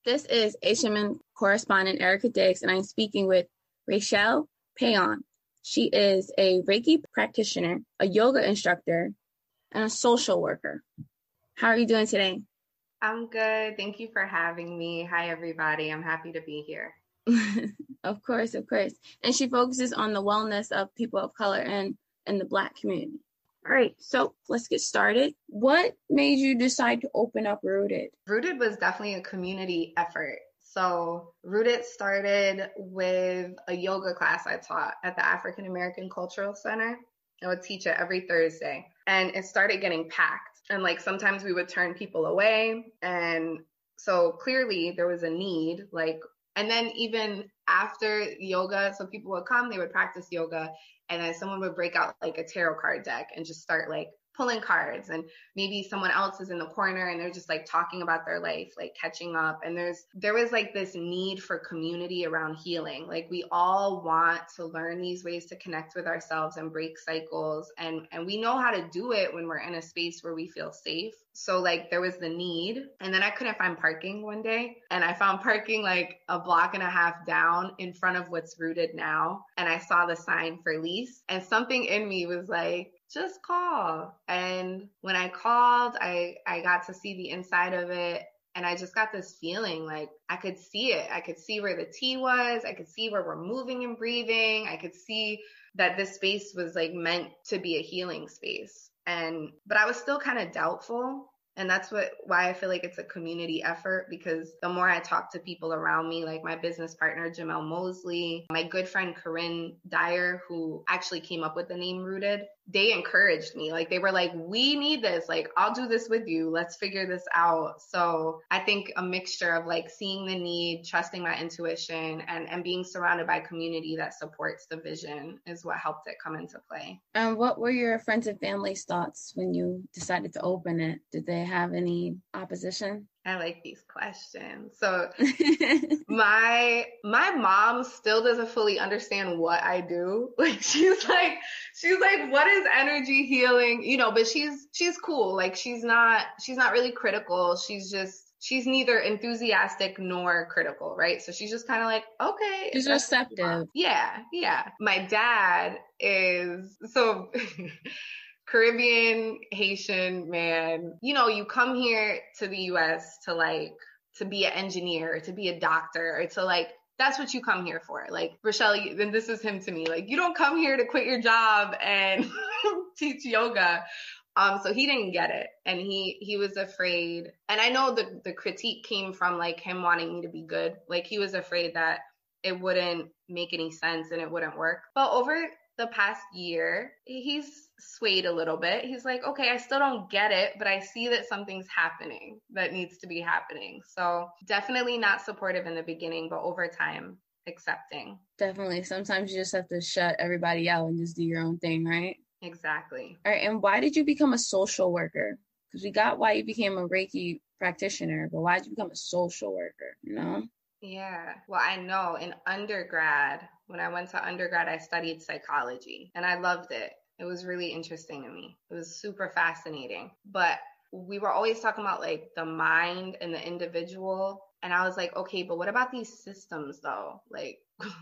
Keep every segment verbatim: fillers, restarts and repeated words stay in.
This is H M N correspondent Erica Diggs, and I'm speaking with Rachelle Payon. She is a Reiki practitioner, a yoga instructor, and a social worker. How are you doing today? I'm good. Thank you for having me. Hi, everybody. I'm happy to be here. Of course, of course. And she focuses on the wellness of people of color and, and the Black community. All right, so let's get started. What made you decide to open up Rooted? Rooted was definitely a community effort. So Rooted started with a yoga class I taught at the African American Cultural Center. I would teach it every Thursday. And it started getting packed. And like sometimes we would turn people away. And so clearly there was a need, like, and then even after yoga, so people would come, they would practice yoga, and then someone would break out like a tarot card deck and just start like pulling cards, and maybe someone else is in the corner and they're just like talking about their life, like catching up. And there's there was like this need for community around healing. Like we all want to learn these ways to connect with ourselves and break cycles, and and we know how to do it when we're in a space where we feel safe. So like there was the need, and then I couldn't find parking one day, and I found parking like a block and a half down in front of what's Rooted now, and I saw the sign for lease, and something in me was like, just call. And when I called, I, I got to see the inside of it. And I just got this feeling like I could see it. I could see where the tea was. I could see where we're moving and breathing. I could see that this space was like meant to be a healing space. And, but I was still kind of doubtful. And that's what why I feel like it's a community effort, because the more I talk to people around me, like my business partner, Jamel Mosley, my good friend, Corinne Dyer, who actually came up with the name Rooted, they encouraged me. Like they were like, we need this. Like, I'll do this with you. Let's figure this out. So I think a mixture of like seeing the need, trusting my intuition, and, and being surrounded by community that supports the vision is what helped it come into play. And what were your friends and family's thoughts when you decided to open it? Did they have any opposition? I like these questions. So my my mom still doesn't fully understand what I do. Like she's like she's like, what is energy healing? You know, but she's she's cool. Like she's not she's not really critical. She's just she's neither enthusiastic nor critical, right? So she's just kind of like, okay. She's receptive. Yeah, yeah. My dad is so Caribbean, Haitian man. You know, you come here to the U S to like, to be an engineer, or to be a doctor, or to like, that's what you come here for. Like, Rochelle, and this is him to me, like, you don't come here to quit your job and teach yoga. Um, so he didn't get it. And he, he was afraid. And I know the, the critique came from like him wanting me to be good. Like he was afraid that it wouldn't make any sense and it wouldn't work. But over the past year, he's swayed a little bit. He's like, okay, I still don't get it, but I see that something's happening that needs to be happening. So definitely not supportive in the beginning, but over time, accepting. Definitely. Sometimes you just have to shut everybody out and just do your own thing, right? Exactly. All right. And why did you become a social worker? Because we got why you became a Reiki practitioner, but why did you become a social worker, you know? Yeah. Well, I know in undergrad, when I went to undergrad, I studied psychology and I loved it. It was really interesting to me. It was super fascinating. But we were always talking about like the mind and the individual. And I was like, okay, but what about these systems though? Like,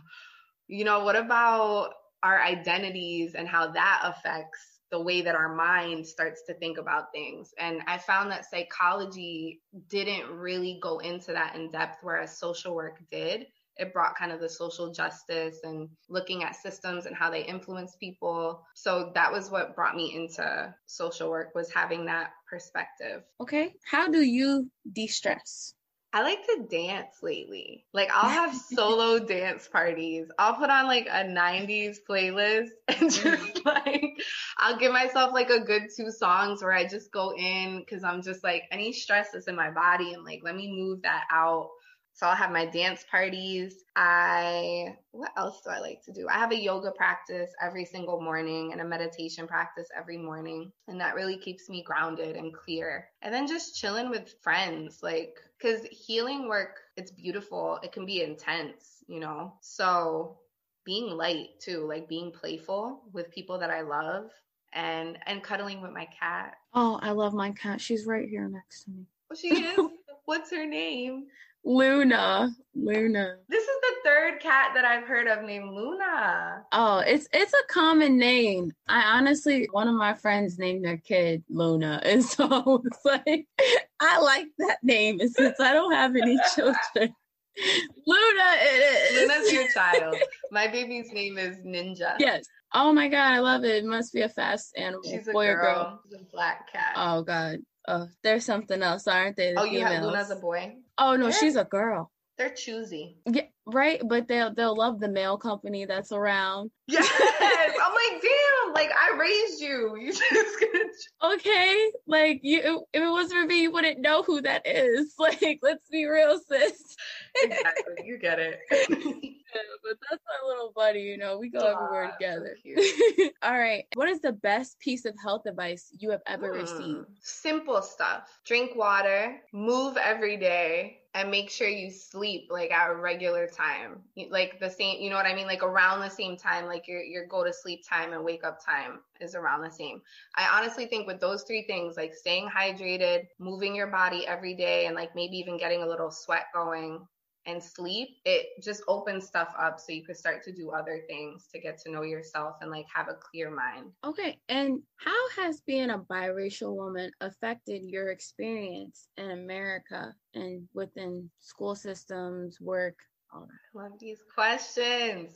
you know, what about our identities and how that affects the way that our mind starts to think about things? And I found that psychology didn't really go into that in depth, whereas social work did. It brought kind of the social justice and looking at systems and how they influence people. So that was what brought me into social work, was having that perspective. Okay. How do you de-stress? I like to dance lately. Like I'll have solo dance parties. I'll put on like a nineties playlist and just like, I'll give myself like a good two songs where I just go in because I'm just like, any stress that's in my body and like, let me move that out. So I'll have my dance parties. I, what else do I like to do? I have a yoga practice every single morning and a meditation practice every morning. And that really keeps me grounded and clear. And then just chilling with friends, like, because healing work, it's beautiful. It can be intense, you know? So being light too, like being playful with people that I love and, and cuddling with my cat. Oh, I love my cat. She's right here next to me. Oh, she is? What's her name? Luna. Luna. This is the third cat that I've heard of named Luna. Oh, it's it's a common name. I honestly, one of my friends named their kid Luna, and so it's like I like that name. And since I don't have any children, Luna it is. Luna's your child. My baby's name is Ninja. Yes. Oh my God, I love it. It must be a fast animal. She's a boy girl. or girl. She's a black cat. Oh God. Oh, there's something else, aren't they? The oh, you females. have Luna's a boy? Oh no, They're, she's a girl. They're choosy. Yeah, right. But they'll they'll love the male company that's around. Yes. I'm like, damn, like I raised you. You just gonna okay. Like you if it wasn't for me, you wouldn't know who that is. Like, let's be real, sis. Exactly. You get it. Yeah, but that's my little buddy, you know. We go Aww, everywhere together. So All right. What is the best piece of health advice you have ever hmm. received? Simple stuff. Drink water, move every day, and make sure you sleep like at a regular time. Like the same, you know what I mean? Like around the same time, like your your go to sleep time and wake up time is around the same. I honestly think with those three things, like staying hydrated, moving your body every day, and like maybe even getting a little sweat going, and sleep, it just opens stuff up so you could start to do other things to get to know yourself and like have a clear mind. Okay. And how has being a biracial woman affected your experience in America and within school systems, work, all that? I love these questions.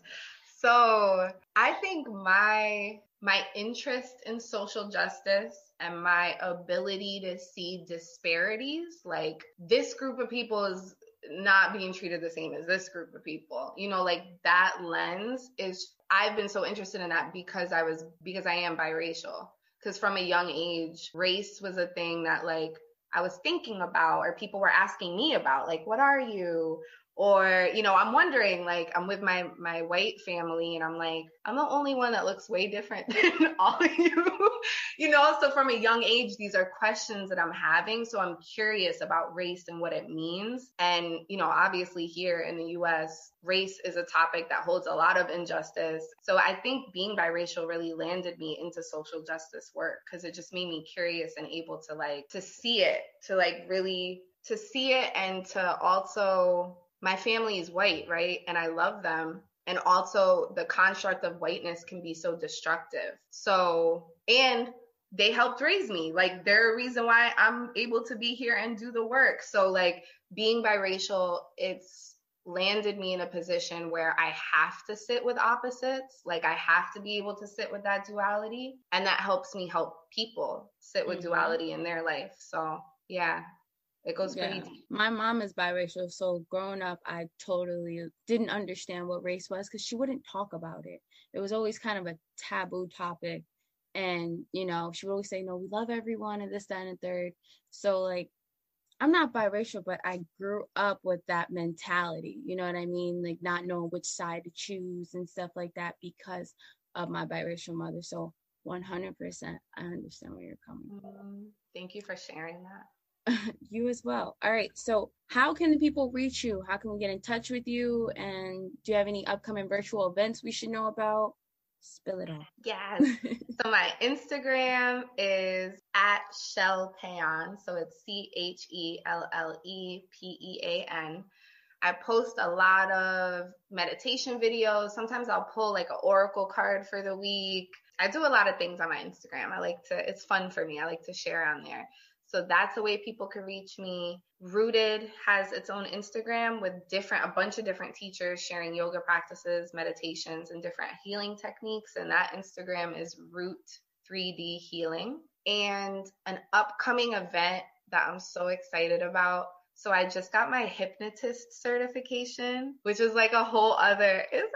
So I think my my interest in social justice and my ability to see disparities, like this group of people is not being treated the same as this group of people, you know, like that lens is, I've been so interested in that because I was, because I am biracial, because from a young age, race was a thing that like I was thinking about, or people were asking me about, like, what are you? Or, you know, I'm wondering, like, I'm with my, my white family and I'm like, I'm the only one that looks way different than all of you, you know? So from a young age, these are questions that I'm having. So I'm curious about race and what it means. And, you know, obviously here in the U S, race is a topic that holds a lot of injustice. So I think being biracial really landed me into social justice work because it just made me curious and able to like, to see it, to like really, to see it and to also, my family is white, right? And I love them. And also the construct of whiteness can be so destructive. So, and they helped raise me. Like they're a reason why I'm able to be here and do the work. So like being biracial, it's landed me in a position where I have to sit with opposites. Like I have to be able to sit with that duality. And that helps me help people sit with mm-hmm. duality in their life. So yeah. It goes pretty yeah. deep. My mom is biracial, so growing up, I totally didn't understand what race was because she wouldn't talk about it. It was always kind of a taboo topic. And, you know, she would always say, no, we love everyone and this, that, and the third. So, like, I'm not biracial, but I grew up with that mentality. You know what I mean? Like, not knowing which side to choose and stuff like that because of my biracial mother. So, one hundred percent, I understand where you're coming from. Mm, thank you for sharing that. You as well. All right. So how can the people reach you? How can we get in touch with you? And do you have any upcoming virtual events we should know about? Spill it all. Yes. So my Instagram is at Chelle Payan. So it's C H E L L E P E A N. I post a lot of meditation videos. Sometimes I'll pull like an oracle card for the week. I do a lot of things on my Instagram. I like to, it's fun for me. I like to share on there. So that's the way people can reach me. Rooted has its own Instagram with different, a bunch of different teachers sharing yoga practices, meditations, and different healing techniques. And that Instagram is Root three D Healing. And an upcoming event that I'm so excited about. So I just got my hypnotist certification, which is like a whole other, it's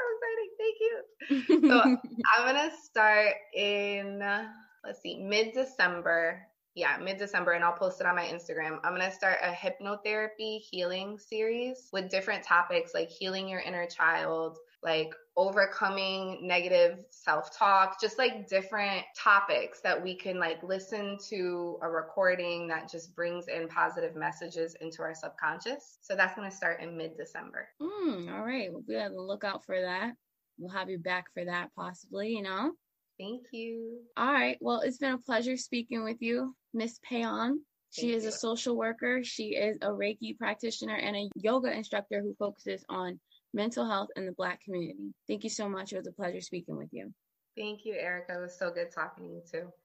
so exciting. Thank you. So I'm going to start in, let's see, mid-December. Yeah, mid-December, and I'll post it on my Instagram. I'm going to start a hypnotherapy healing series with different topics like healing your inner child, like overcoming negative self-talk, just like different topics that we can like listen to a recording that just brings in positive messages into our subconscious. So that's going to start in mid-December. Mm, all right. We'll be on the lookout for that. We'll have you back for that possibly, you know? Thank you. All right. Well, it's been a pleasure speaking with you, Miss Payan, She Thank is you. a social worker. She is a Reiki practitioner and a yoga instructor who focuses on mental health in the Black community. Thank you so much. It was a pleasure speaking with you. Thank you, Erica. It was so good talking to you too.